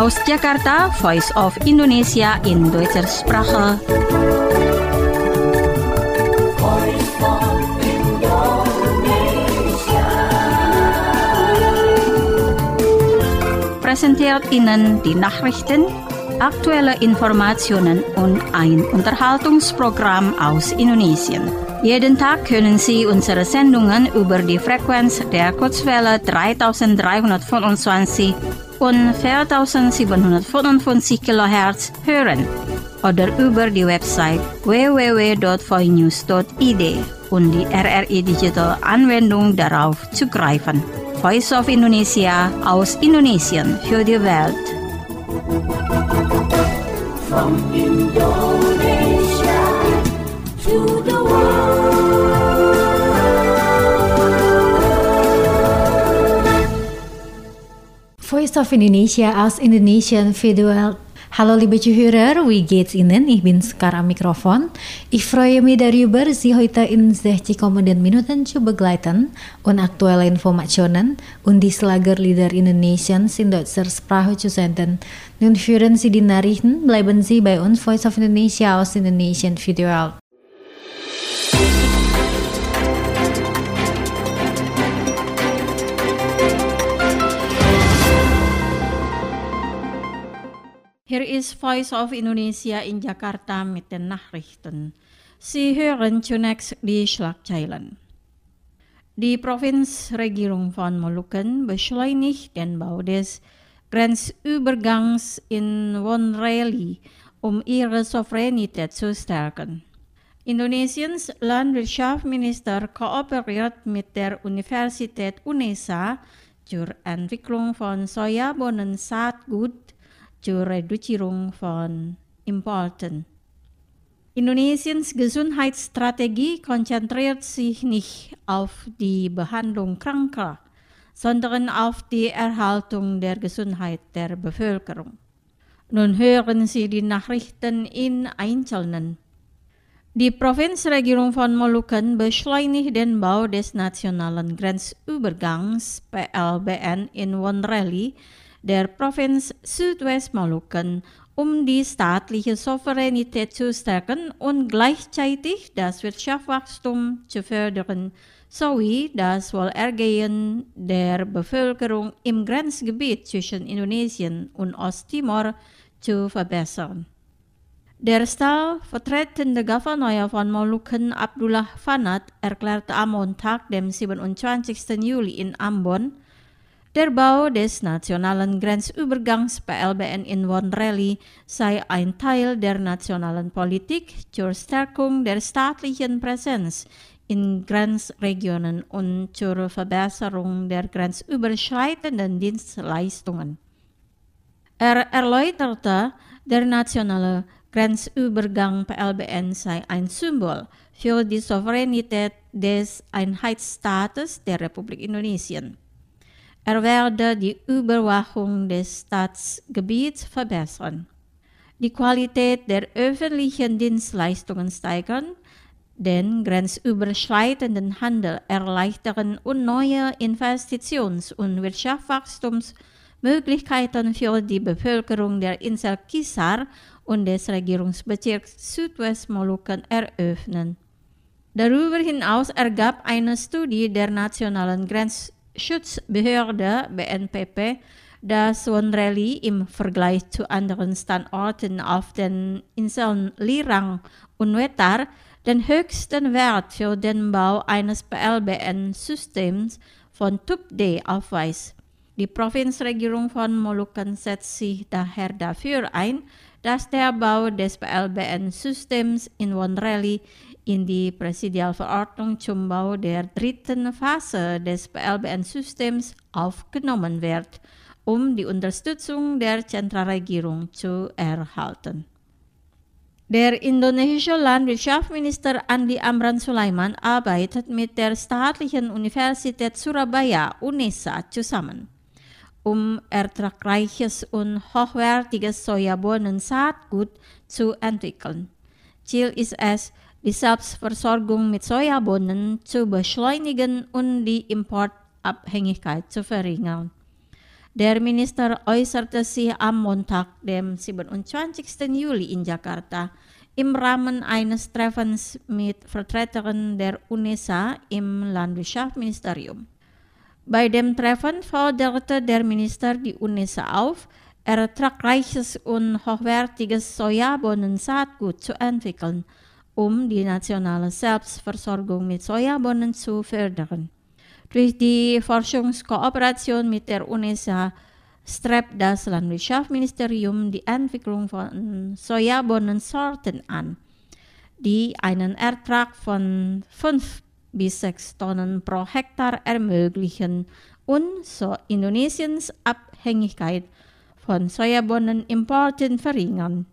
Aus Jakarta, Voice of Indonesia in deutscher Sprache. Voice of Indonesia. Präsentiert Ihnen die Nachrichten, aktuelle Informationen und ein Unterhaltungsprogramm aus Indonesien. Jeden Tag können Sie unsere Sendungen über die Frequenz der Kurzwelle 3325 und 4755 kHz hören oder über die Website www.voinews.id und die RRI Digital Anwendung darauf zugreifen. Voice of Indonesia aus Indonesien für die Welt. From Indonesia to the world. Voice of Indonesia aus Indonesien für die Welt. Hallo liebe Zuhörer, wie geht's Ihnen? Ich bin Skar am Mikrofon. Ich freue mich darüber, Sie heute in 60 kommenden Minuten zu begleiten und aktuelle Informationen und die Schlagerlieder Indonesiens in deutscher Sprache zu senden. Nun hören Sie die Nachrichten, bleiben Sie bei uns, Voice of Indonesia aus Indonesien für die Welt. Hier ist Voice of Indonesia in Jakarta mit den Nachrichten. Sie hören zunächst die Schlagzeilen. Die Provinzregierung von Molukken beschleunigt den Bau des Grenzübergangs in Wonreli, ihre Souveränität zu stärken. Indonesiens Landwirtschaftsminister kooperiert mit der Universität UNESA zur Entwicklung von Sojabohnensaatgut zur Reduzierung von Importen. Indonesiens Gesundheitsstrategie konzentriert sich nicht auf die Behandlung Kranker, sondern auf die Erhaltung der Gesundheit der Bevölkerung. Nun hören Sie die Nachrichten in Einzelnen. Die Provinzregierung von Molukken beschleunigt den Bau des nationalen Grenzübergangs PLBN in Wonreli, der Provinz Südwest-Molukken, die staatliche Souveränität zu stärken und gleichzeitig das Wirtschaftswachstum zu fördern, sowie das Wohlergehen der Bevölkerung im Grenzgebiet zwischen Indonesien und Osttimor zu verbessern. Der stellvertretende Gouverneur von Molukken, Abdullah Fanat, erklärte am Montag, dem 27. Juli in Ambon, der Bau des nationalen Grenzübergangs PLBN in Wonreli sei ein Teil der nationalen Politik zur Stärkung der staatlichen Präsenz in Grenzregionen und zur Verbesserung der grenzüberschreitenden Dienstleistungen. Er erläuterte, der nationale Grenzübergang PLBN sei ein Symbol für die Souveränität des Einheitsstaates der Republik Indonesien. Er werde die Überwachung des Staatsgebiets verbessern, die Qualität der öffentlichen Dienstleistungen steigern, den grenzüberschreitenden Handel erleichtern und neue Investitions- und Wirtschaftswachstumsmöglichkeiten für die Bevölkerung der Insel Kisar und des Regierungsbezirks Südwest-Molukken eröffnen. Darüber hinaus ergab eine Studie der Nationalen Grenzschutzbehörde BNPB, dass Wonreli im Vergleich zu anderen Standorten auf den Inseln Lirang und Wetar den höchsten Wert für den Bau eines PLBN-Systems von Typ D aufweist. Die Provinzregierung von Molukken setzt sich daher dafür ein, dass der Bau des PLBN-Systems in Wonreli in die Präsidialverordnung zum Bau der dritten Phase des PLBN-Systems aufgenommen wird, die Unterstützung der Zentralregierung zu erhalten. Der indonesische Landwirtschaftsminister Andi Amran Sulaiman arbeitet mit der Staatlichen Universität Surabaya UNESA zusammen, ertragreiches und hochwertiges Sojabohnensaatgut zu entwickeln. Ziel ist es, die Selbstversorgung mit Sojabohnen zu beschleunigen und die Importabhängigkeit zu verringern. Der Minister äußerte sich am Montag, dem 27. Juli in Jakarta, im Rahmen eines Treffens mit Vertretern der UNESA im Landwirtschaftsministerium. Bei dem Treffen forderte der Minister die UNESA auf, ertragreiches und hochwertiges Sojabohnensaatgut zu entwickeln, um die nationale Selbstversorgung mit Sojabohnen zu fördern. Durch die Forschungskooperation mit der UNESA strebt das Landwirtschaftsministerium die Entwicklung von Sojabohnensorten an, die einen Ertrag von 5 bis 6 Tonnen pro Hektar ermöglichen und so Indonesiens Abhängigkeit von Sojabohnenimporten verringern.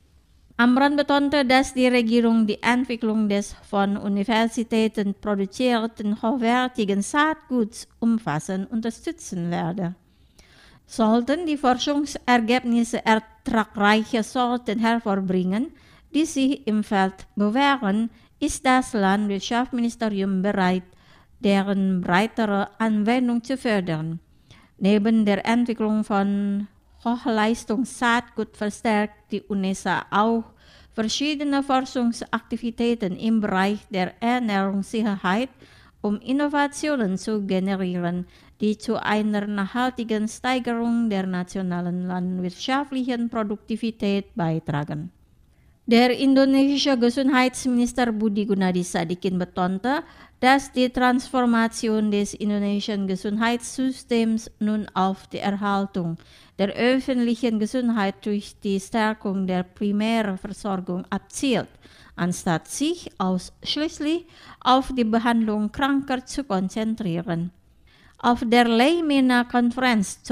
Amran betonte, dass die Regierung die Entwicklung des von Universitäten produzierten hochwertigen Saatguts umfassend unterstützen werde. Sollten die Forschungsergebnisse ertragreiche Sorten hervorbringen, die sich im Feld bewähren, ist das Landwirtschaftsministerium bereit, deren breitere Anwendung zu fördern. Neben der Entwicklung von Hochleistungssaatgut verstärkt die UNESA auch verschiedene Forschungsaktivitäten im Bereich der Ernährungssicherheit, um Innovationen zu generieren, die zu einer nachhaltigen Steigerung der nationalen landwirtschaftlichen Produktivität beitragen. Der indonesische Gesundheitsminister Budi Gunadi Sadikin betonte, dass die Transformation des indonesischen Gesundheitssystems nun auf die Erhaltung der öffentlichen Gesundheit durch die Stärkung der Primärversorgung abzielt, anstatt sich ausschließlich auf die Behandlung Kranker zu konzentrieren. Auf der Leimena-Konferenz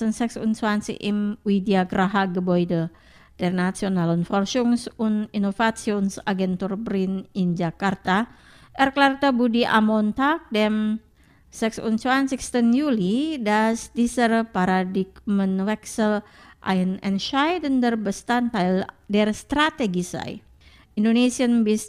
2026 im Widyagraha-Gebäude der Nationalen Forschungs- und Innovationsagentur BRIN in Jakarta erklärte Budi am Montag, dem 26. Juli, dass dieser Paradigmenwechsel ein entscheidender Bestandteil der Strategie sei, Indonesien bis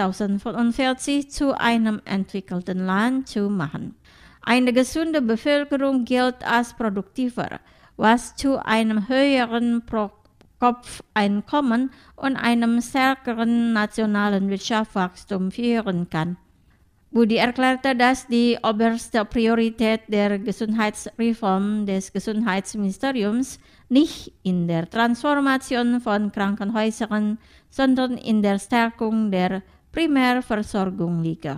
2045 zu einem entwickelten Land zu machen. Eine gesunde Bevölkerung gilt als produktiver, was zu einem höheren Pro-Kopf-Einkommen und einem stärkeren nationalen Wirtschaftswachstum führen kann. Budi erklärte, dass die oberste Priorität der Gesundheitsreform des Gesundheitsministeriums nicht in der Transformation von Krankenhäusern, sondern in der Stärkung der Primärversorgung liege.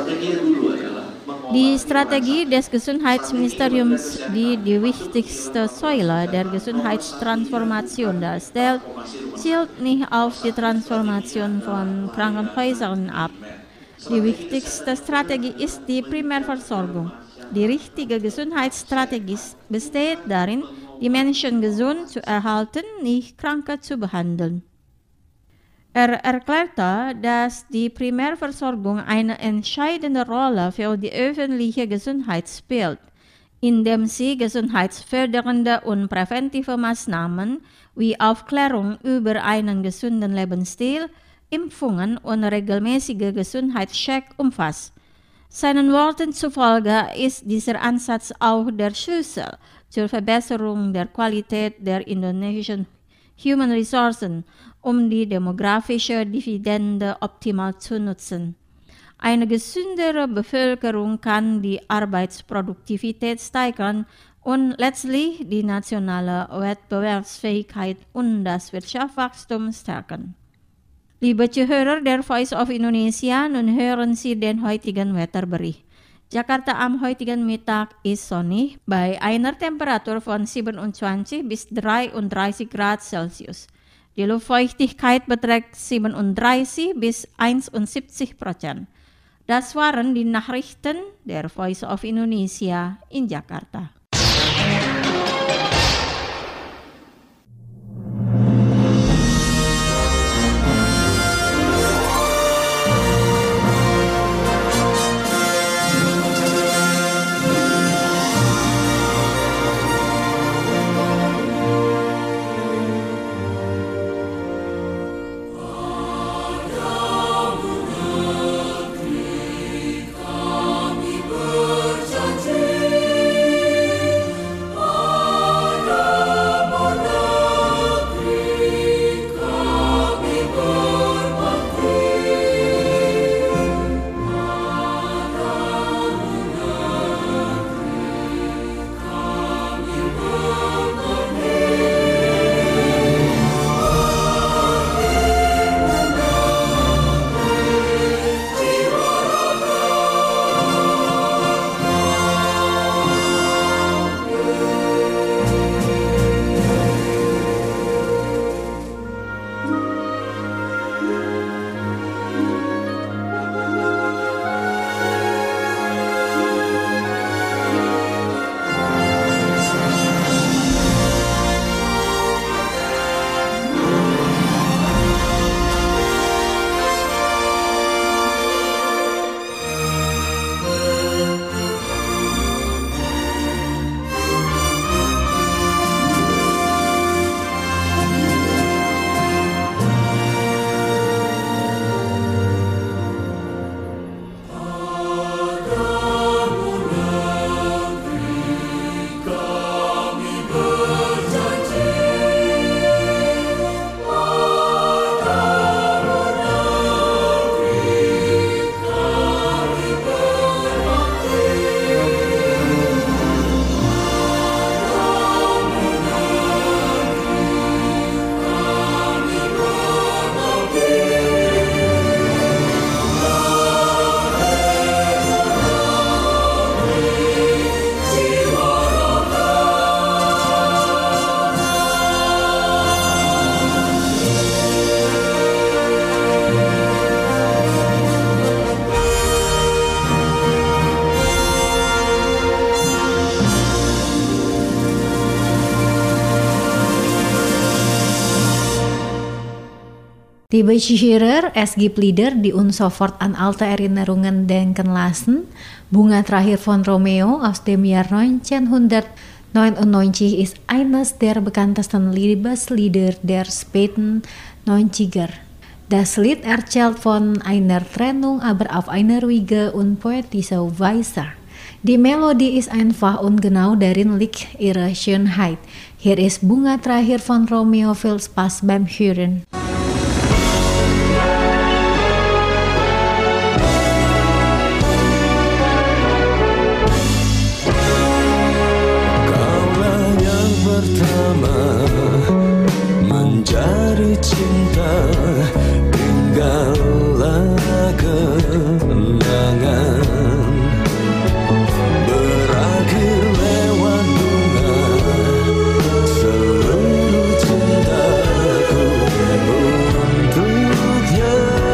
Die Strategie des Gesundheitsministeriums, die die wichtigste Säule der Gesundheitstransformation darstellt, zielt nicht auf die Transformation von Krankenhäusern ab. Die wichtigste Strategie ist die Primärversorgung. Die richtige Gesundheitsstrategie besteht darin, die Menschen gesund zu erhalten, nicht Kranke zu behandeln. Er erklärte, dass die Primärversorgung eine entscheidende Rolle für die öffentliche Gesundheit spielt, indem sie gesundheitsfördernde und präventive Maßnahmen wie Aufklärung über einen gesunden Lebensstil, Impfungen und regelmäßige Gesundheitscheck umfasst. Seinen Worten zufolge ist dieser Ansatz auch der Schlüssel zur Verbesserung der Qualität der indonesischen Human Resources, um die demografische Dividende optimal zu nutzen. Eine gesündere Bevölkerung kann die Arbeitsproduktivität steigern und letztlich die nationale Wettbewerbsfähigkeit und das Wirtschaftswachstum stärken. Liebe Zuhörer der Voice of Indonesia, nun hören Sie den heutigen Wetterbericht. Jakarta am heutigen Mittag ist sonnig bei einer Temperatur von 27 bis 33 Grad Celsius. Die Luftfeuchtigkeit beträgt 37 bis 71%. Das waren die Nachrichten der Voice of Indonesia in Jakarta. Liebe Zuhörer, es gibt Lieder, die uns sofort an alte Erinnerungen denken lassen. Bunga terakhir von Romeo aus dem Jahr 1999 ist eines der bekanntesten Liebeslieder der späten 90er. Das Lied erzählt von einer Trennung, aber auf eine ruhige und poetische Weise. Die Melodie ist einfach und genau darin liegt ihre Schönheit. Hier ist Bunga terakhir von Romeo, viel Spaß beim Hören. Kaulah yang pertama mencari cinta, tinggallah kenangan. Berakhir lewat bunga seluruh cintaku untuknya.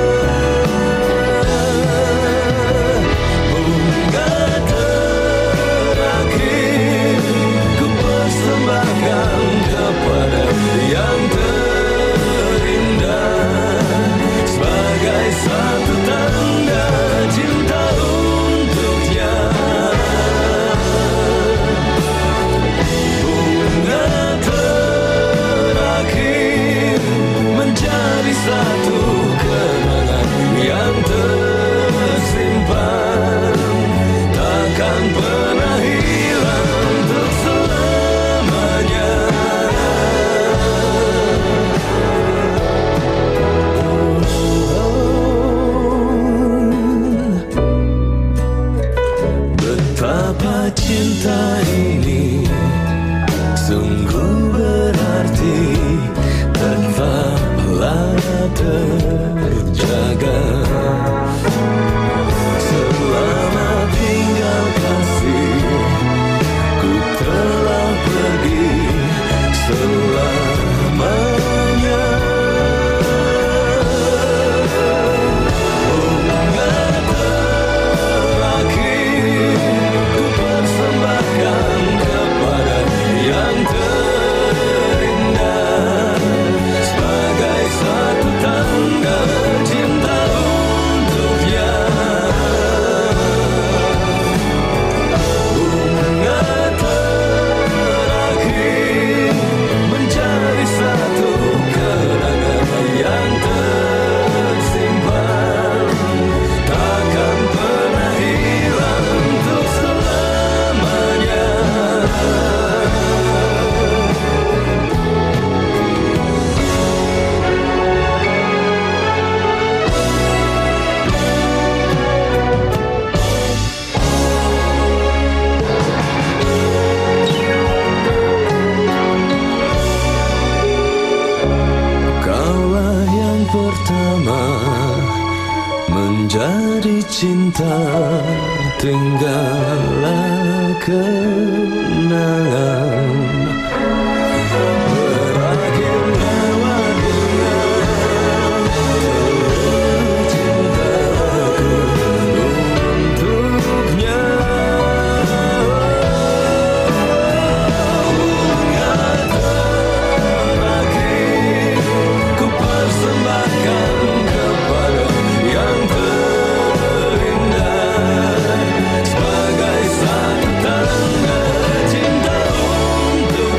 Bunga terakhir ku persembahkan kepada yang terindah sebagai satu tanda cinta untuknya. Bunga terakhir menjadi satu kenangan yang tersimpan, takkan pernah hilang untuk selamanya. Betapa cinta ini sungguh berarti, tetaplah terjaga. Selama tinggal kasih, ku telah pergi selamanya. Bunga terakhir ku persembahkan kepada yang terindah sebagai satu tanda cinta untuknya. Bunga terakhir menjadi satu kenangan yang tersimpan, takkan pernah hilang untuk selamanya. Kaulah yang pertama menjadi cinta, tinggallah kenangan. Berakhir lewat bunga seluruh cintaku untuknya. Bunga terakhir ku persembahkan kepada yang terindah sebagai satu tanda cinta untuknya.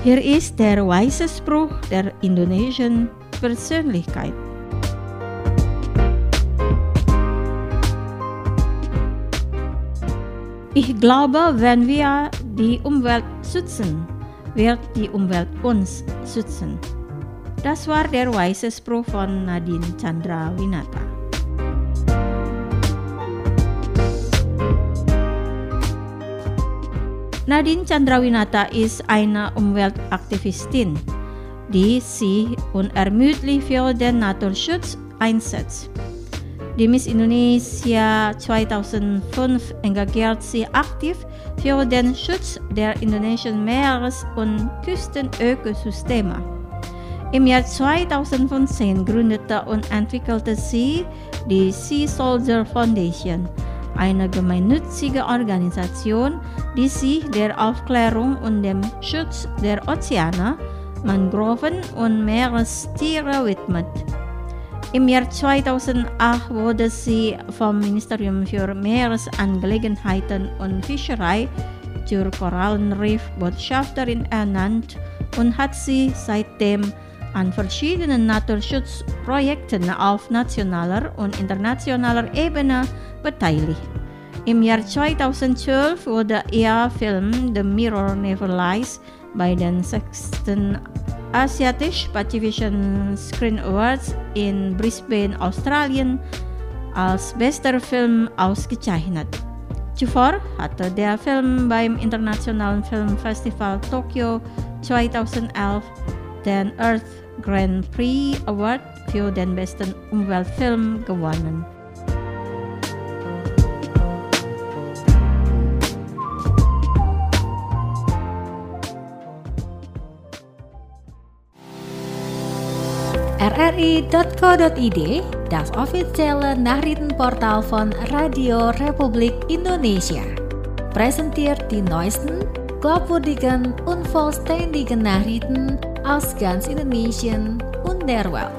Hier ist der weise Spruch der Indonesian Persönlichkeit. Ich glaube, wenn wir die Umwelt schützen, wird die Umwelt uns schützen. Das war der weise Spruch von Nadine Chandrawinata. Nadine Chandrawinata ist eine Umweltaktivistin, die sich unermüdlich für den Naturschutz einsetzt. Die Miss Indonesia 2005 engagiert sie aktiv für den Schutz der indonesischen Meeres- und Küstenökosysteme. Im Jahr 2015 gründete und entwickelte sie die Sea Soldier Foundation, eine gemeinnützige Organisation, die sich der Aufklärung und dem Schutz der Ozeane, Mangroven und Meerestiere widmet. Im Jahr 2008 wurde sie vom Ministerium für Meeresangelegenheiten und Fischerei zur Korallenriff-Botschafterin ernannt und hat sich seitdem an verschiedenen Naturschutzprojekten auf nationaler und internationaler Ebene beteiligt. Im Jahr 2012 wurde ihr Film The Mirror Never Lies bei den 6. Asiatisch-Pazifischen Screen Awards in Brisbane, Australien, als bester Film ausgezeichnet. Zuvor hatte der Film beim Internationalen Filmfestival Tokio 2011 den Earth Grand Prix Award für den besten Umweltfilm gewonnen. RRI.co.id, das offizielle Nachrichtenportal von Radio Republik Indonesia, präsentiert die neuesten, glaubwürdigen und vollständigen Nachrichten aus ganz Indonesien und der Welt.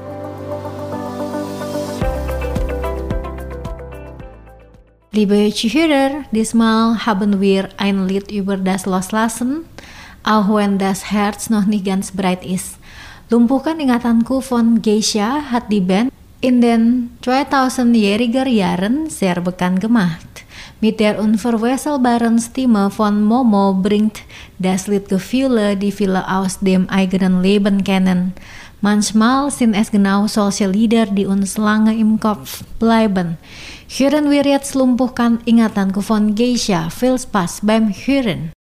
Liebe Zuhörer, diesmal haben wir ein Lied über das Loslassen, auch wenn das Herz noch nicht ganz bereit ist. Lumpuhkan ingatanku von Geisha hat die Band in den 2000-jähriger Jahren sehr bekannt gemacht. Mit der unverwechselbaren Stimme von Momo bringt das Lied Gefühle, die viele aus dem eigenen Leben kennen. Manchmal sind es genau solche Lieder, die uns lange im Kopf bleiben. Hören wir jetzt Lumpuhkan ingatanku von Geisha. Viel Spaß beim Hören.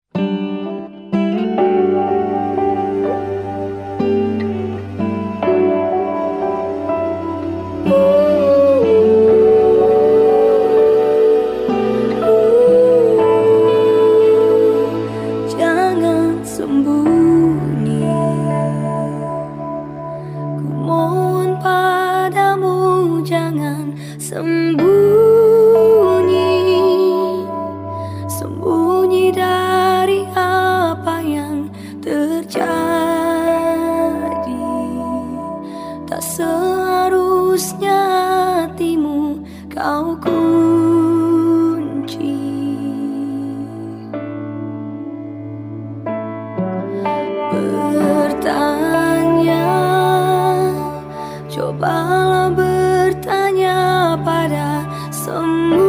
Cobalah bertanya pada semua.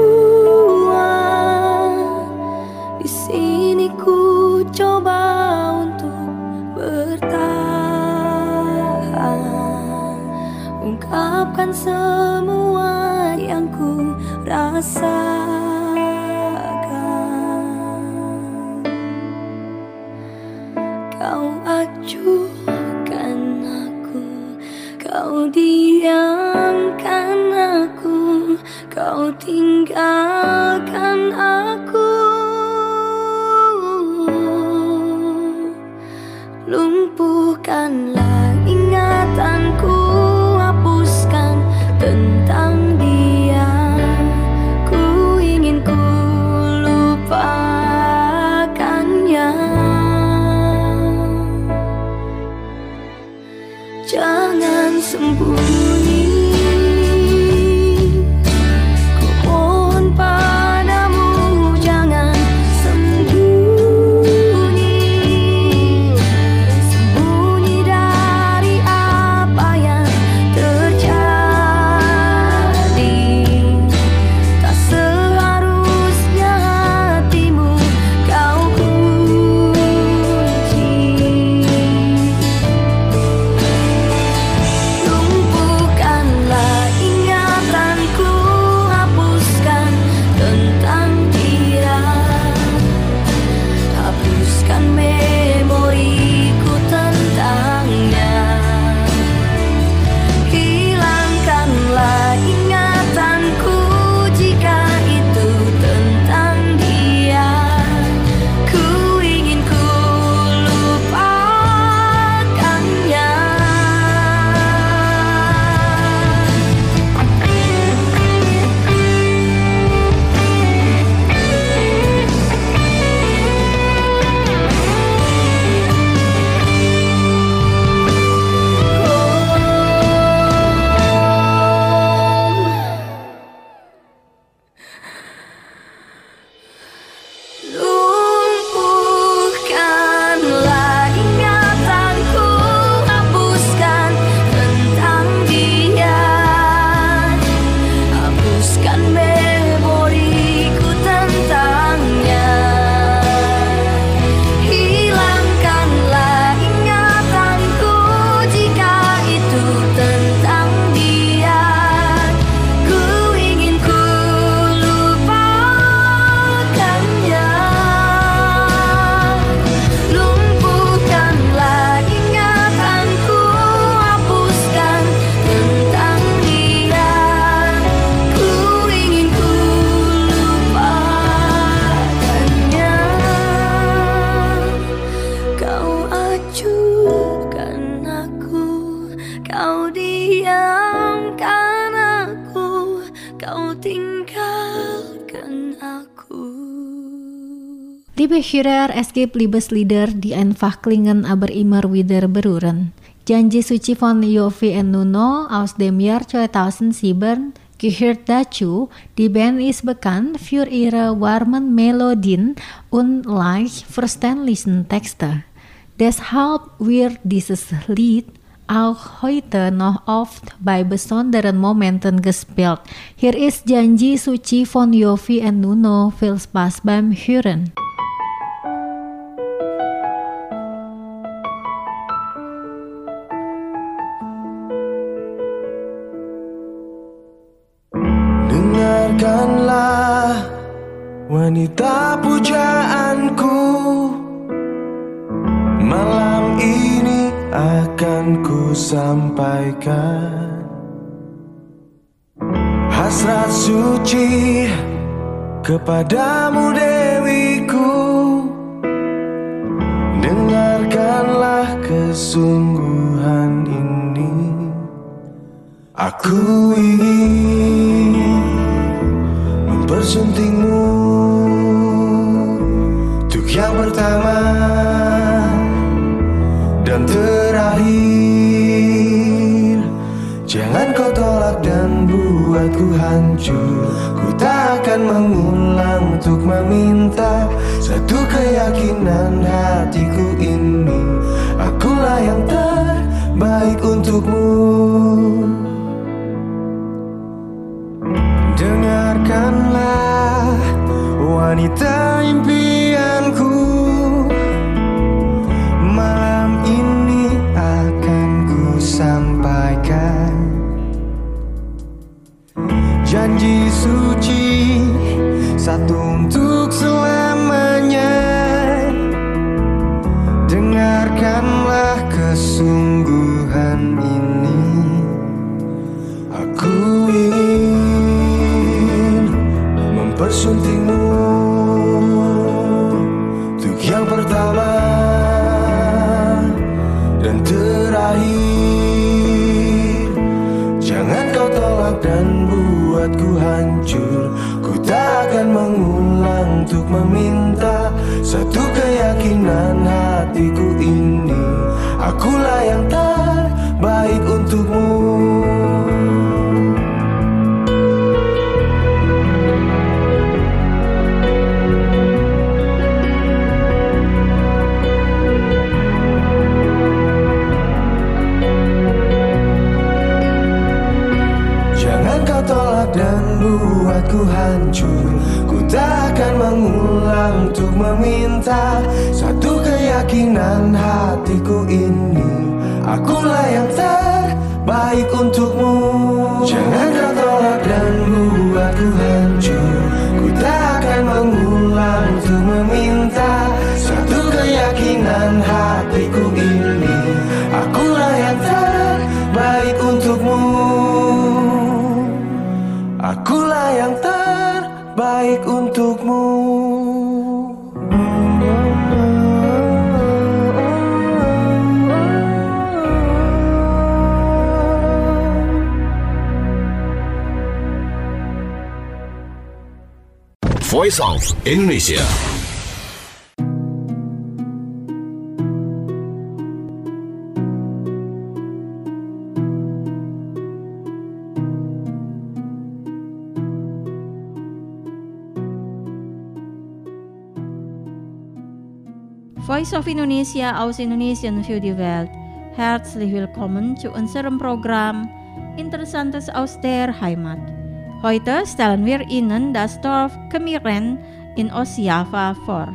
Di sini ku coba untuk bertahan, ungkapkan semua yang ku rasakan. Kau acuhkan aku, kau diamkan aku, kau tinggalkan aku. Lumpuhkanlah ingatanku, hapuskan tentang dia. Ku ingin ku lupakannya. Jangan sembunyi, ku mohon padamu. dan aku. Liebe Hörer, es gibt Liebeslieder, die einfach klingen aber immer wieder berühren. Janji Suci von Yovie und Nuno aus dem Jahr 2007 gehört dazu. Die Band ist bekannt für ihre warmen Melodien und leicht verständlichen Texte. Deshalb wird dieses Lied auch heute noch oft bei besonderen Momenten gespielt. Hier ist Janji Suci von Yovie und Nuno. Viel Spaß beim Hören. Dengarkanlah wanita pujaanku, malam ini akan ku sampaikan hasrat suci kepadamu dewiku. Dengarkanlah kesungguhan ini, aku ingin mempersuntingmu untuk yang pertama dan terakhir. Jangan kau tolak dan buatku hancur. Ku tak akan mengulang untuk meminta satu keyakinan hatiku ini. Akulah yang terbaik untukmu. Dengarkanlah wanita impianku, malam ini akan ku sampaikan janji suci satu untuk selamanya. Dengarkanlah kesungguhan ini, aku ingin mempersuntingmu untuk yang pertama dan terakhir. Jangan kau tolak dan buatku hancur. Ku tak akan mengulang untuk meminta satu keyakinan hatiku ini. Akulah yang terbaik untukmu. Dan buatku hancur. Ku tak akan mengulang untuk meminta satu keyakinan hatiku ini. Akulah yang terbaik untukmu. Jangan kau tolak dan buatku hancur. Ku tak akan mengulang untuk meminta satu keyakinan hatiku ini. Akulah yang terbaik untukmu. Akulah yang terbaik untukmu. Voice of Indonesia. Voice of Indonesia aus Indonesien für die Welt. Herzlich willkommen zu unserem Programm Interessantes aus der Heimat. Heute stellen wir Ihnen das Dorf Kemiren in Ostjava vor.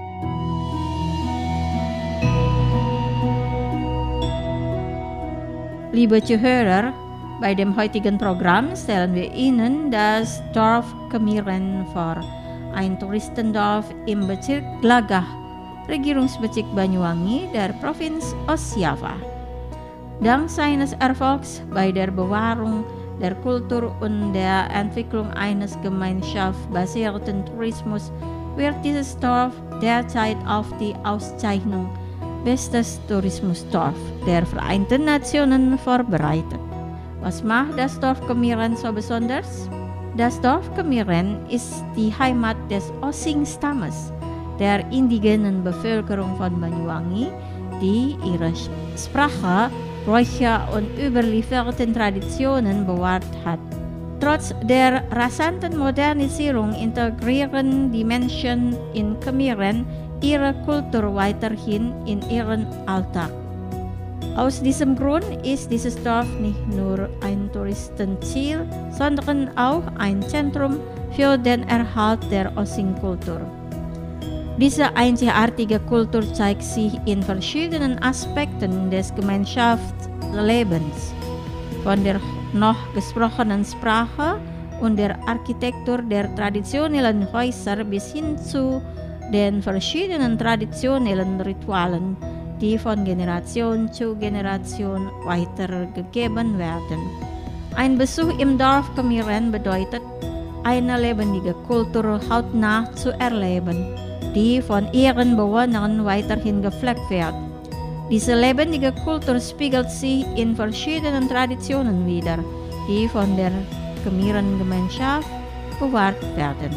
Liebe Zuhörer, bei dem heutigen Programm stellen wir Ihnen das Dorf Kemiren vor, ein Touristendorf im Bezirk Glagah, Regierungsbezirk Banyuwangi der Provinz Ostjava. Dank seines Erfolgs bei der Bewahrung der Kultur und der Entwicklung eines gemeinschaftsbasierten Tourismus wird dieses Dorf derzeit auf die Auszeichnung Bestes Tourismusdorf der Vereinten Nationen vorbereitet. Was macht das Dorf Kemiren so besonders? Das Dorf Kemiren ist die Heimat des Osing-Stammes, der indigenen Bevölkerung von Banyuwangi, die ihre Sprache, Bräuche und überlieferten Traditionen bewahrt hat. Trotz der rasanten Modernisierung integrieren die Menschen in Kemiren ihre Kultur weiterhin in ihren Alltag. Aus diesem Grund ist dieses Dorf nicht nur ein Touristenziel, sondern auch ein Zentrum für den Erhalt der Osing-Kultur. Diese einzigartige Kultur zeigt sich in verschiedenen Aspekten des Gemeinschaftslebens, von der noch gesprochenen Sprache und der Architektur der traditionellen Häuser bis hin zu den verschiedenen traditionellen Ritualen, die von Generation zu Generation weitergegeben werden. Ein Besuch im Dorf Kemiren bedeutet, eine lebendige Kultur hautnah zu erleben, die von ihren Bewohnern weiterhin gepflegt wird. Diese lebendige Kultur spiegelt sich in verschiedenen Traditionen wider, die von der Kemiren-Gemeinschaft bewahrt werden.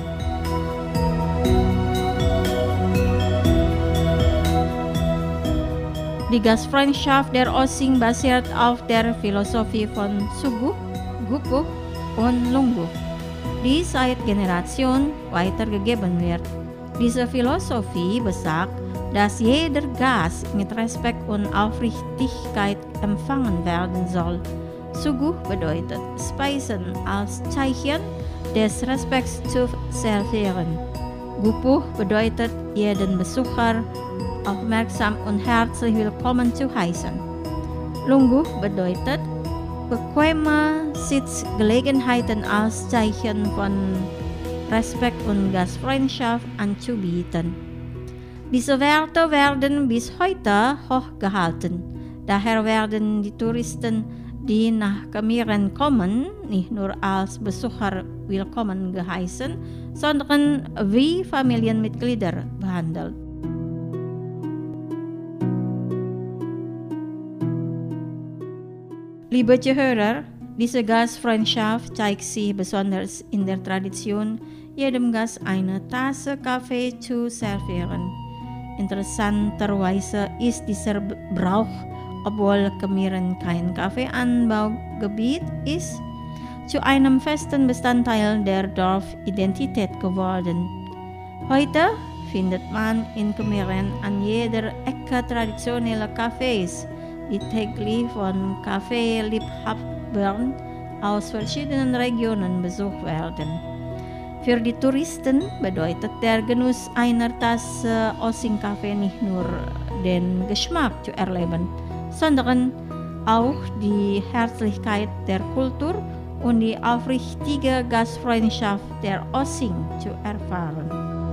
Die Gastfreundschaft der Osing basiert auf der Philosophie von Suguh, Gupuh und Lungguh, die seit Generationen weitergegeben wird. Diese Philosophie besagt, dass jeder Gast mit Respekt und Aufrichtigkeit empfangen werden soll. Suguh bedeutet Speisen als Zeichen des Respekts zu servieren. Gupuh bedeutet, jeden Besucher aufmerksam und herzlich willkommen zu heißen. Lungguh bedeutet, bequeme Sitzgelegenheiten als Zeichen von Respekt und Gastfreundschaft anzubieten. Diese Werte werden bis heute hochgehalten. Daher werden die Touristen, die nach Kemiren kommen, nicht nur als Besucher willkommen geheißen, sondern wie Familienmitglieder behandelt. Liebe Zuhörer, diese Gastfreundschaft zeigt sich besonders in der Tradition, jedem Gast eine Tasse Kaffee zu servieren. Interessanterweise ist dieser Brauch, obwohl Kemiren kein Kaffeeanbaugebiet ist, zu einem festen Bestandteil der Dorfidentität geworden. Heute findet man in Kemiren an jeder Ecke traditionelle Cafés, die täglich von Kaffeeliebhabern aus verschiedenen Regionen besucht werden. Für die Touristen bedeutet der Genuss einer Tasse Osing-Kaffee nicht nur den Geschmack zu erleben, sondern auch die Herzlichkeit der Kultur und die aufrichtige Gastfreundschaft der Osing zu erfahren.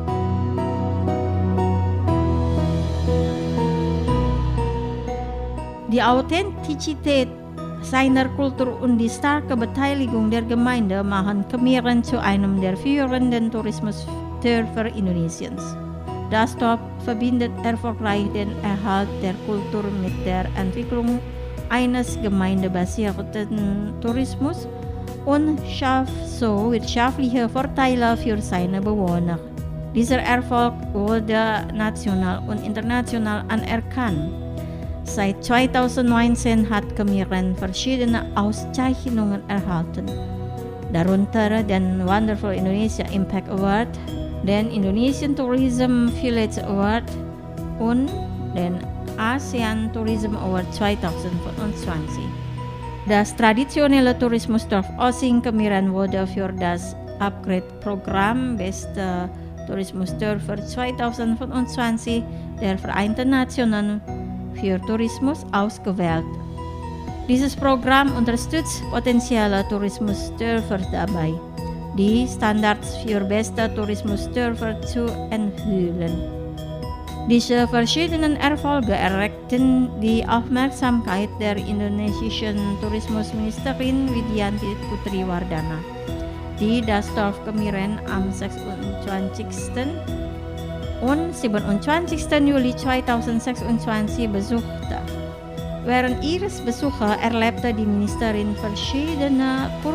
Die Authentizität seiner Kultur und die starke Beteiligung der Gemeinde machen Kemiren zu einem der führenden Tourismusdörfer Indonesiens. Das Dorf verbindet erfolgreich den Erhalt der Kultur mit der Entwicklung eines gemeindebasierten Tourismus und schafft so wirtschaftliche Vorteile für seine Bewohner. Dieser Erfolg wurde national und international anerkannt. Seit 2019 hat Kemiren verschiedene Auszeichnungen erhalten, darunter den Wonderful Indonesia Impact Award, den Indonesian Tourism Village Award und den ASEAN Tourism Award 2025. Das traditionelle Tourismusdorf Osing Kemiren wurde für das Upgrade-Programm Beste Tourismusdörfer 2025 der Vereinten Nationen für Tourismus ausgewählt. Dieses Programm unterstützt potenzielle Tourismusdörfer dabei, die Standards für beste Tourismusdörfer zu enthüllen. Diese verschiedenen Erfolge erregten die Aufmerksamkeit der indonesischen Tourismusministerin Widianti Putri Wardana, die das Dorf Kemiren am 26. und 27. Juli 2026 besuchte. Während ihres Besuches erlebte die Ministerin verschiedene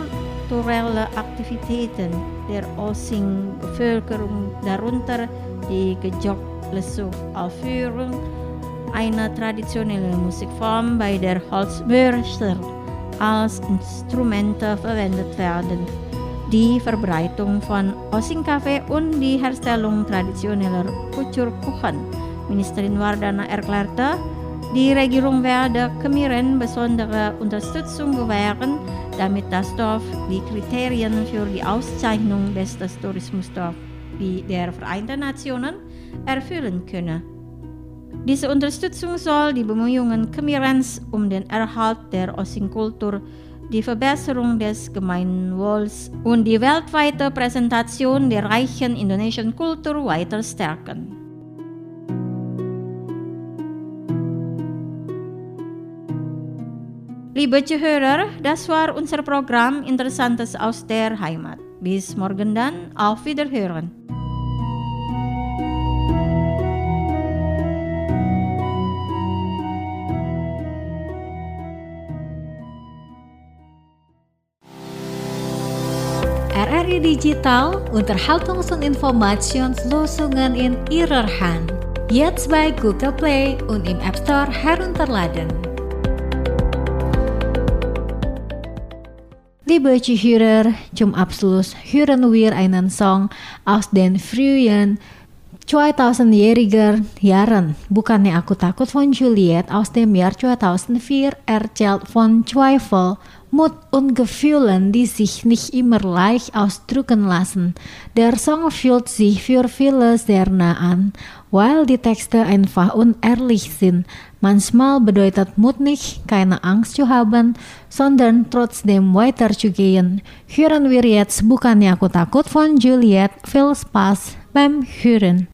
kulturelle Aktivitäten der Osing-Bevölkerung, darunter die Gejoglesung Aufführung, eine traditionelle Musikform, bei der Holzbürstel als Instrumente verwendet werden, die Verbreitung von Osing-Kaffee und die Herstellung traditioneller Kucurkuchen. Ministerin Wardana erklärte, die Regierung werde Kemiren besondere Unterstützung gewähren, damit das Dorf die Kriterien für die Auszeichnung Bestes Tourismusdorf der Vereinten Nationen erfüllen könne. Diese Unterstützung soll die Bemühungen Kemirens um den Erhalt der Osing-Kultur, die Verbesserung des Gemeinwohls und die weltweite Präsentation der reichen indonesischen Kultur weiter stärken. Liebe Zuhörer, das war unser Programm Interessantes aus der Heimat. Bis morgen dann, auf Wiederhören. RRI Digital Unterhaltungsinformationslösungen in Ihrer Hand. Jetzt bei Google Play und im App Store herunterladen. Liebe Zuhörer, zum Abschluss hören wir einen Song aus den frühen 2000-jähriger Jahren. Bukannya Aku Takut von Juliet aus dem Jahr 2004 erzählt von Zweifel, Mut und Gefühlen, die sich nicht immer leicht ausdrücken lassen. Der Song fühlt sich für viele sehr nah an, weil die Texte einfach und ehrlich sind. Manchmal bedeutet Mut nicht, keine Angst zu haben, sondern trotzdem weiterzugehen. Hören wir jetzt Bukannya Aku Takut von Juliet. Viel Spaß beim Hören.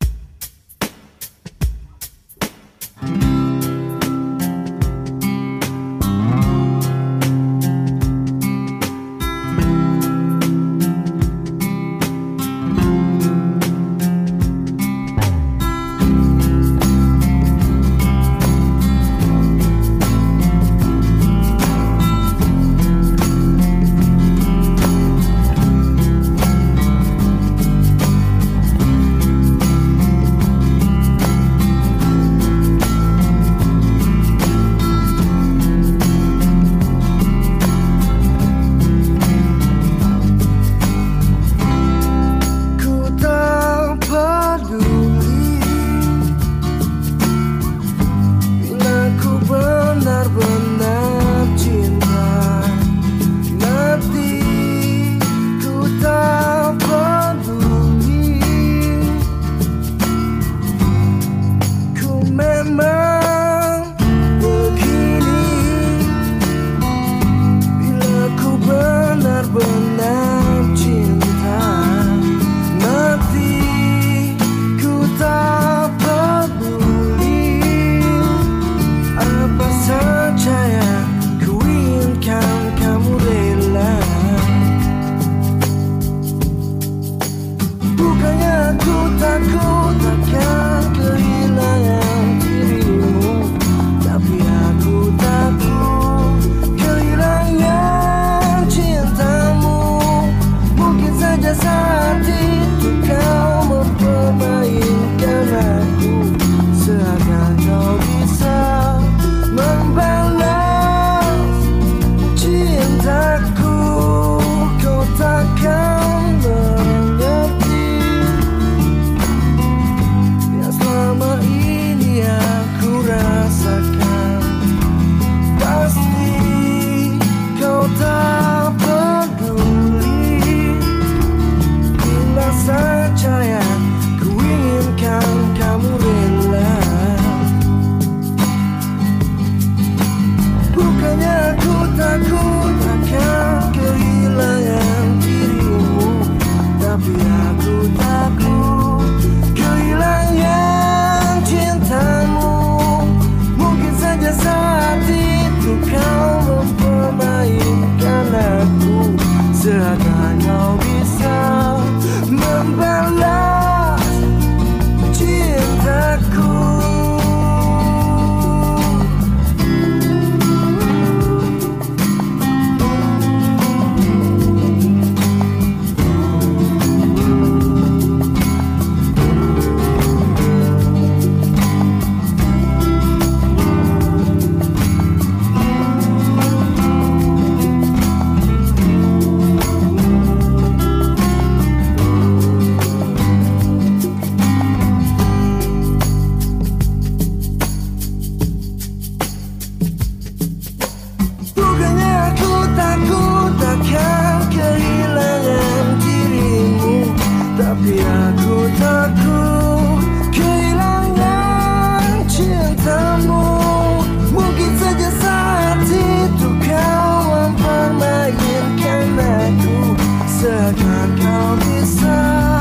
Tapi aku takut kehilangan cintamu. Mungkin saja saat itu kau mempermainkan aku. Seakan kau bisa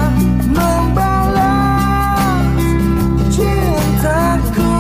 membalas cintaku.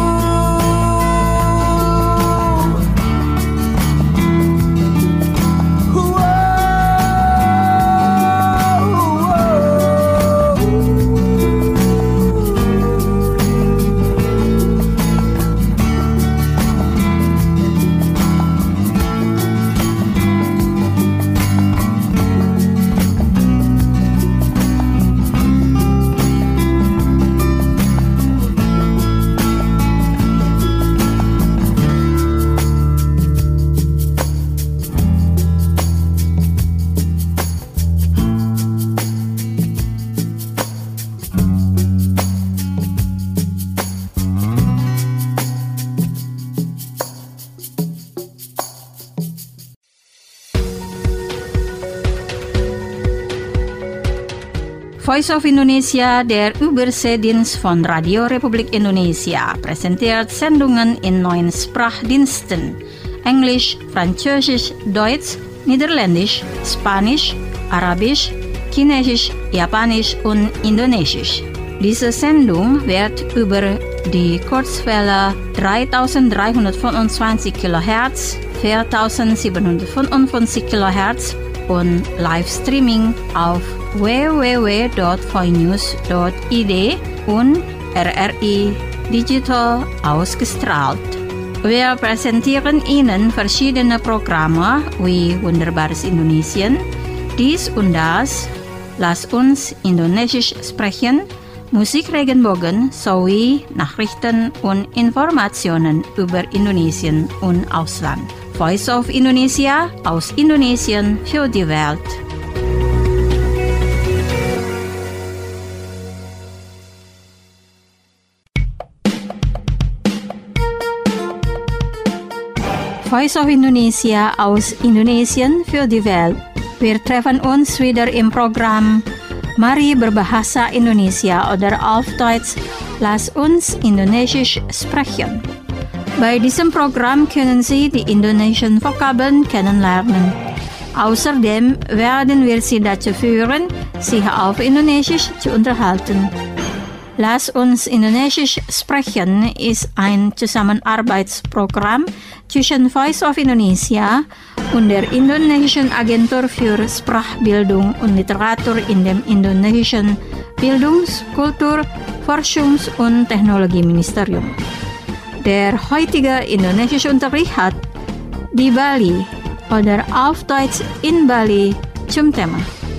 Voice of Indonesia, der Überseedienst von Radio Republik Indonesia, präsentiert Sendungen in 9 Sprachdiensten: Englisch, Französisch, Deutsch, Niederländisch, Spanisch, Arabisch, Chinesisch, Japanisch und Indonesisch. Diese Sendung wird über die Kurzwelle 3325 kHz, 4755 kHz und Livestreaming auf www.voinews.id und RRI Digital ausgestrahlt. Wir präsentieren Ihnen verschiedene Programme wie Wunderbares Indonesien, dies und das, Lass uns Indonesisch sprechen, Musik Regenbogen sowie Nachrichten und Informationen über Indonesien und Ausland. Voice of Indonesia, aus Indonesien für die Welt. Voice of Indonesia aus Indonesien für die Welt. Wir treffen uns wieder im Programm Mari berbahasa Indonesia oder auf Deutsch Lass uns Indonesisch sprechen. Bei diesem Programm können Sie die indonesischen Vokabeln kennenlernen. Außerdem werden wir Sie dazu führen, sich auf Indonesisch zu unterhalten. Lass uns Indonesisch sprechen ist ein Zusammenarbeitsprogramm zwischen Voice of Indonesia und der Indonesischen Agentur für Sprachbildung und Literatur in dem Indonesischen Bildungs-, Kultur-, Forschungs- und Technologieministerium. Der heutige indonesische Unterricht hat di Bali oder auf Deutsch in Bali zum Thema.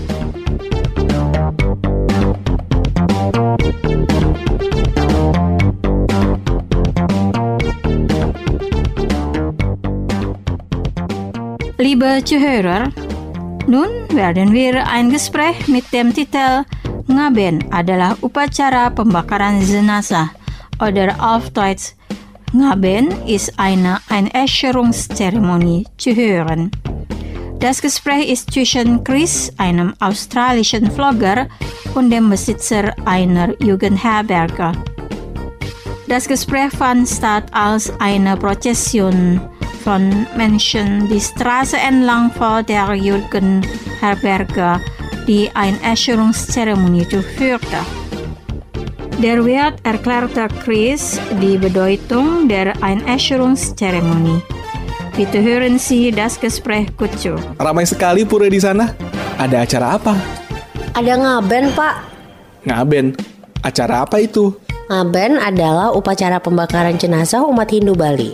Liebe Zuhörer, nun werden wir ein Gespräch mit dem Titel Ngaben adalah upacara pembakaran jenazah oder auf Deutsch Ngaben ist eine Einäscherungszeremonie zu hören. Das Gespräch ist zwischen Chris, einem australischen Vlogger, und dem Besitzer einer Jugendherberge. Das Gespräch fand statt, als eine Prozession von Menschen die Straße entlang vor der Jugendherberge die Einäscherungszeremonie durchführte. Der Wirt erklärte Chris die Bedeutung der Einäscherungszeremonie. Bitte hören Sie das Gespräch gut zu. Ramai sekali pura di sana. Ada acara apa? Ada ngaben, Pak. Ngaben? Acara apa itu? Ngaben adalah upacara pembakaran jenazah umat Hindu Bali.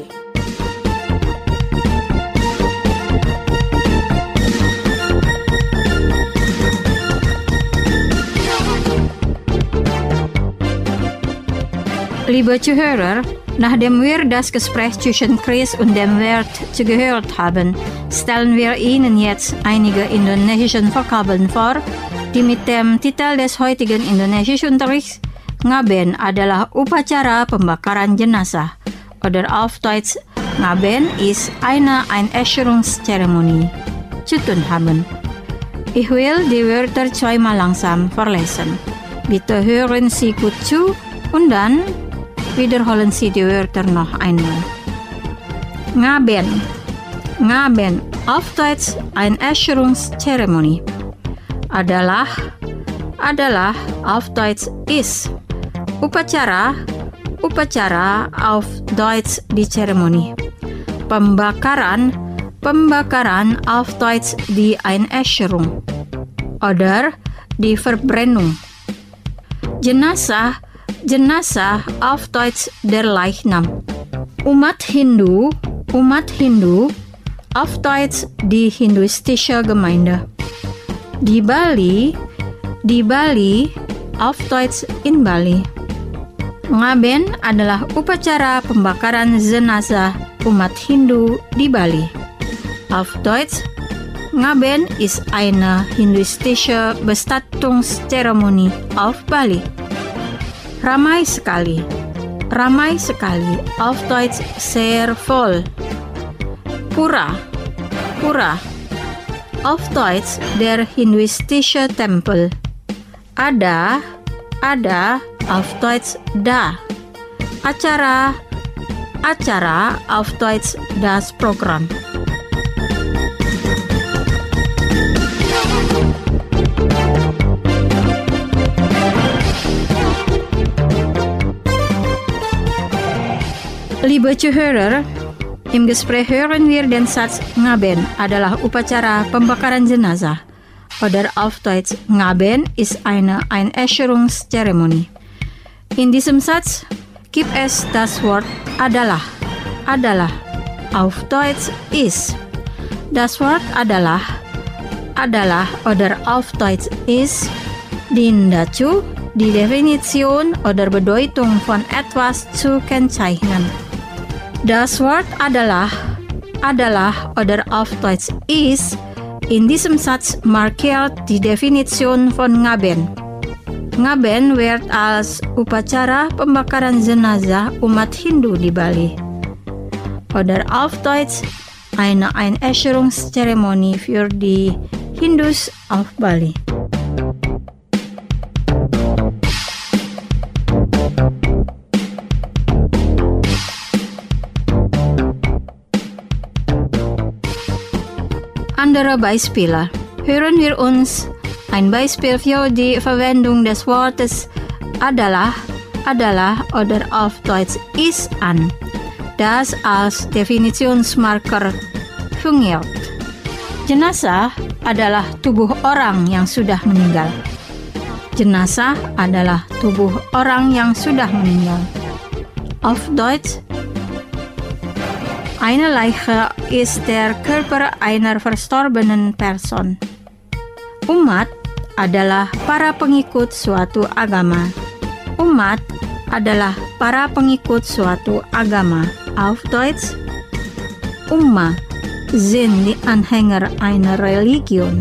Liebe Zuhörer, nachdem wir das Gespräch zwischen Chris und dem Wirt zugehört haben, stellen wir Ihnen jetzt einige indonesische Vokabeln vor, die mit dem Titel des heutigen Indonesischunterrichts Ngaben adalah upacara pembakaran jenazah oder auf Deutsch Ngaben ist eine Einäscherungszeremonie zu tun haben. Ich will die Wörter zweimal langsam vorlesen. Bitte hören Sie gut zu und dann wiederholen Sie die Wörter noch einmal. Ngaben. Ngaben, auf Deutsch Einäscherungszeremonie. Adalah, auf Deutsch ist. Upacara auf Deutsch die Zeremonie. Pembakaran auf Deutsch die Einäscherung. Oder die Verbrennung. Jenazah auf Deutsch der Leichnam. Umat Hindu auf Deutsch die hinduistische Gemeinde. Di Bali auf Deutsch in Bali. Ngaben adalah upacara pembakaran jenazah umat Hindu di Bali. Auf Deutsch, Ngaben ist eine hinduistische Bestattungszeremonie auf Bali. Ramai sekali, auf Deutsch sehr voll. Pura, auf Deutsch der hinduistische Tempel. Ada, auf Deutsch da. Acara, auf Deutsch das Programm. Liebe Zuhörer, im Gespräch hören wir den Satz Ngaben adalah upacara pembakaran jenazah. Oder auf Deutsch, Ngaben ist eine Einäscherungszeremonie. In diesem Satz gibt es das Wort adalah. Auf Deutsch ist. Das Wort adalah oder auf Deutsch ist dient dazu, die Definition oder Bedeutung von etwas zu kennzeichnen. Das Wort adalah oder auf Deutsch ist in diesem Satz markiert die Definition von Ngaben. Ngaben wird als upacara pembakaran jenazah umat Hindu di Bali. Oder auf Deutsch eine Einäscherungszeremonie für die Hindus auf Bali. Andere Beispiele. Hören wir uns ein Beispiel für die Verwendung des Wortes adalah oder auf Deutsch ist an, das als Definitionsmarker fungiert. Jenazah adalah tubuh orang yang sudah meninggal. Jenazah adalah tubuh orang yang sudah meninggal. Auf Deutsch, eine Leiche ist der Körper einer verstorbenen Person. Umat adalah para pengikut suatu agama. Umat adalah para pengikut suatu agama. Auf Deutsch, Ummah sind die Anhänger einer Religion.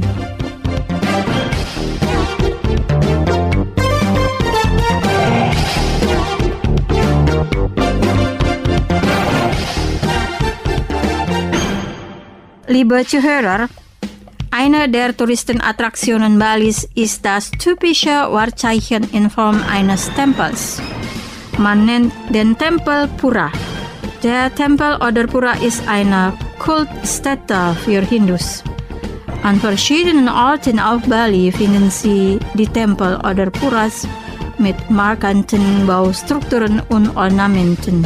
Liebe Zuhörer, eine der Touristenattraktionen Balis ist das typische Wahrzeichen in Form eines Tempels. Man nennt den Tempel Pura. Der Tempel oder Pura ist eine Kultstätte für Hindus. An verschiedenen Orten auf Bali finden Sie die Tempel oder Puras mit markanten Baustrukturen und Ornamenten.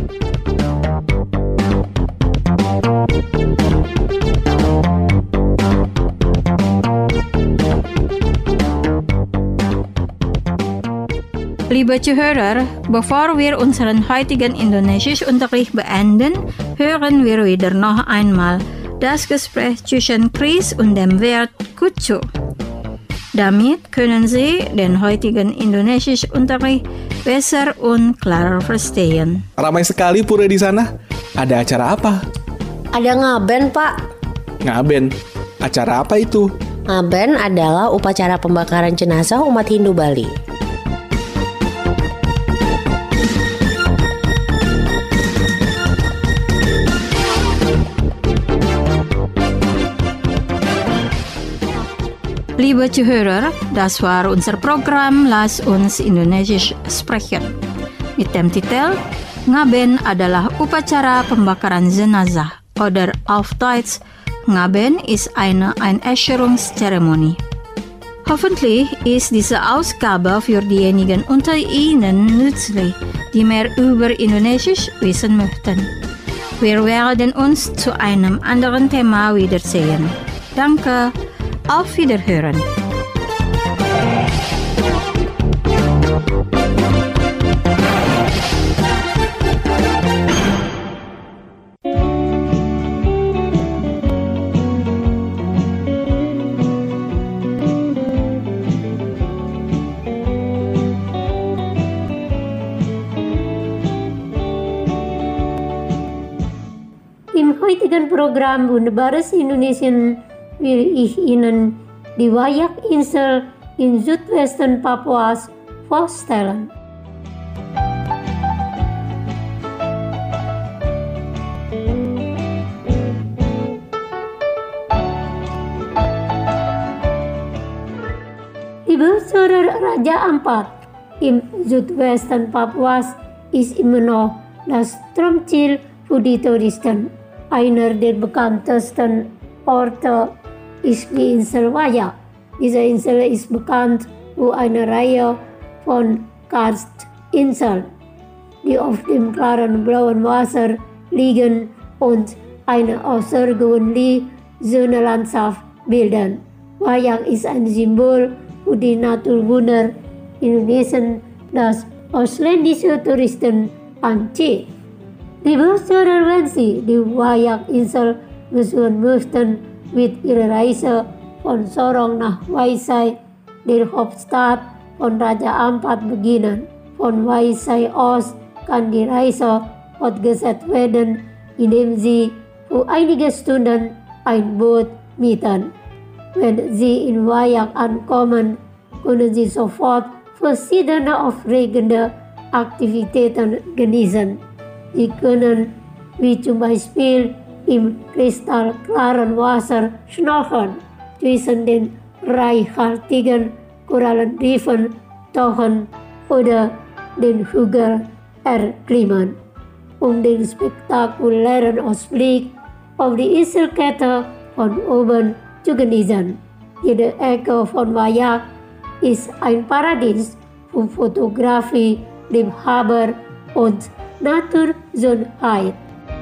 Liebe Zuhörer, bevor wir unseren heutigen Indonesischunterricht beenden, hören wir wieder noch einmal das Gespräch zwischen Chris und dem Wert Kutsu. Damit können Sie den heutigen Indonesischunterricht besser und klarer verstehen. Ramai sekali pura di sana. Ada acara apa? Ada ngaben, Pak. Ngaben. Acara apa itu? Ngaben adalah upacara pembakaran jenazah umat Hindu Bali. Liebe Zuhörer, das war unser Programm Lass uns Indonesisch sprechen. Mit dem Titel Ngaben adalah upacara pembakaran jenazah oder auf Deutsch Ngaben ist eine Einäscherungszeremonie. Hoffentlich ist diese Ausgabe für diejenigen unter Ihnen nützlich, die mehr über Indonesisch wissen möchten. Wir werden uns zu einem anderen Thema wiedersehen. Danke, auf Wiederhören. Im heutigen Programm Wunderbares Indonesien will ich Ihnen die Wajak-Insel in Südwesten Papuas vorstellen. Die Besar Raja Ampat im Südwesten Papuas ist immer noch das Traumziel für die Touristen. Einer der bekanntesten Orte ist die Insel Wajak. Diese Insel ist bekannt für eine Reihe von Karstinseln, die auf dem klaren blauen Wasser liegen und eine außergewöhnliche schöne Landschaft bilden. Wajak ist ein Symbol für die Naturwunder Indonesiens, das ausländische Touristen anzieht. Die Besucher, wenn sie die Wajak-Insel besuchen möchten, mit ihrer Reise von Sorong nach Waisai, der Hauptstadt von Raja Ampat, beginnen. Von Waisai aus kann die Reise fortgesetzt werden, indem Sie für einige Stunden ein Boot mieten. Wenn Sie in Wajak ankommen, können Sie sofort verschiedene aufregende Aktivitäten genießen. Sie können wie zum Beispiel im kristallklaren Wasser schnorcheln, zwischen den reichhaltigen Korallenriffen tauchen oder den Hügel erklimmen. Um den spektakulären Ausblick auf die Inselkette von oben zu genießen. Jede Ecke von Wajak ist ein Paradies für Fotografie, Liebhaber und Naturschönheit.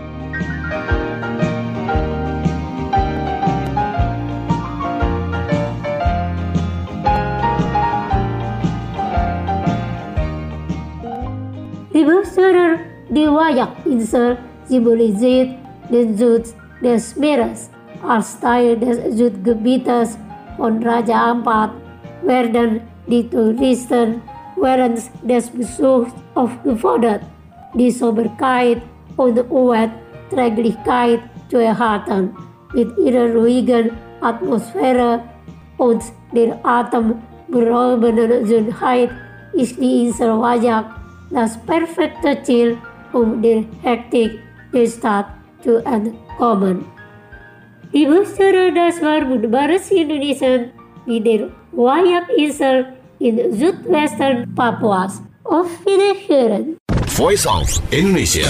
Die Besucher die Wajak-Insel symbolisiert den Süd des Meeres. Als Teil des Südgebietes von Raja Ampat werden die Touristen während des Besuchs aufgefordert, die Sauberkeit und Umweltträglichkeit zu erhalten. Mit ihrer ruhigen Atmosphäre und der atemberaubenden Schönheit ist die Insel Wajak das perfekte Ziel, um der Hektik der Stadt zu entkommen. Liebe Hörer, das war Wunderbares Indonesien mit der Wajak-Insel in Südwesten Papuas. Auf Wiederhören. Voice of Indonesia.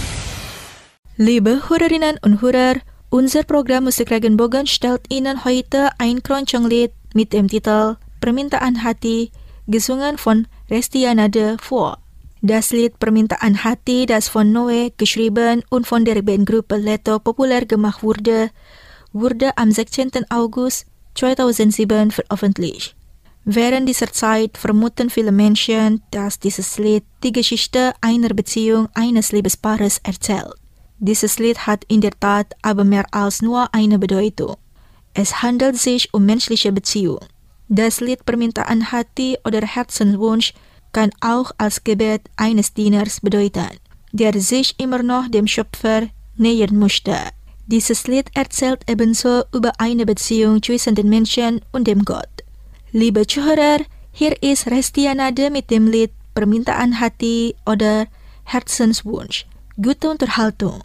Liebe Hörerinnen und Hörer, unser Programm Musik Regenbogen stellt Ihnen heute ein Keroncong-Lied mit dem Titel Permintaan Hati, gesungen von Restianade vor. Das Lied Permintaan Hati, das von Noe geschrieben und von der Bandgruppe Leto populär gemacht wurde am 16. August 2007 veröffentlicht. Während dieser Zeit vermuten viele Menschen, dass dieses Lied die Geschichte einer Beziehung eines Liebespaares erzählt. Dieses Lied hat in der Tat aber mehr als nur eine Bedeutung. Es handelt sich um menschliche Beziehung. Das Lied Permintaan Hati oder Herzenswunsch kann auch als Gebet eines Dieners bedeuten, der sich immer noch dem Schöpfer nähern möchte. Dieses Lied erzählt ebenso über eine Beziehung zwischen den Menschen und dem Gott. Liebe Zuhörer, hier ist Restianade mit dem Lied Permintaan Hati oder Herzenswunsch. Gute Unterhaltung.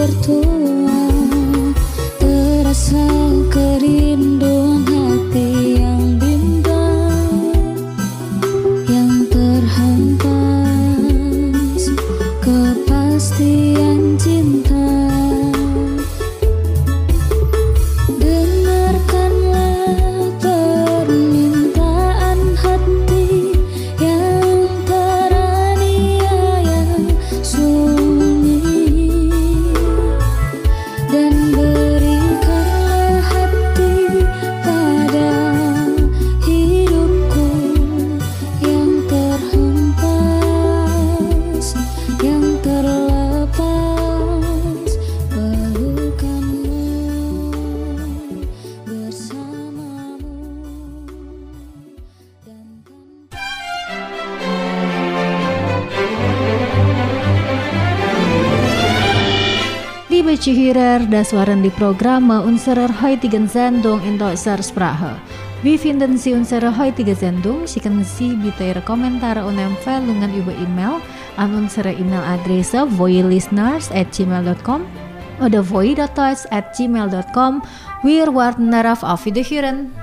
bertua, terasa kerinduan hati yang bimbang, yang terhempas kepastian cinta. Dengarkanlah permintaan hati yang teraniaya sunyi, dan berikanlah hati pada hidupku yang terhempas, yang terlepas. Pelukanmu bersamamu dan Liebe Zuhörer, das waren die Programme unserer heutigen Sendung in deutscher Sprache. Wie finden Sie unsere heutige Sendung? Schicken Sie bitte Ihre Kommentare und Empfehlungen über E-Mail an unsere E-Mail-Adresse voilisteners@gmail.com oder voi.deutsch@gmail.com. Wir warten darauf. Auf Wiederhören.